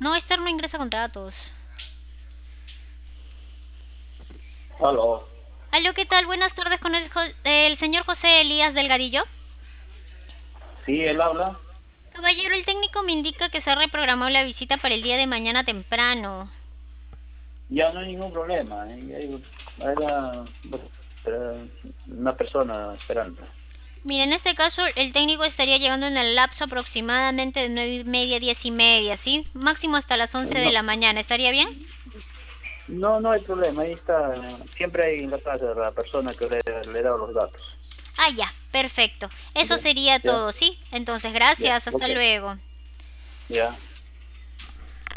No, Esther no ingresa contratos. Aló. Aló, ¿qué tal? Buenas tardes con el señor José Elías Delgadillo. Sí, él habla. Caballero, el técnico me indica que se ha reprogramado la visita para el día de mañana temprano. Ya no hay ningún problema. Era una persona esperando. Mira, en este caso el técnico estaría llegando en el lapso aproximadamente de 9:30 a 10:30, ¿sí? Máximo hasta las 11 de No, la mañana, ¿estaría bien? no hay problema. Ahí está. Siempre hay en la casa la persona que le da los datos. Ah, ya, perfecto. Eso Ya, sería ya, todo, ¿sí? Entonces, ya. gracias, hasta Ok. luego. Ya.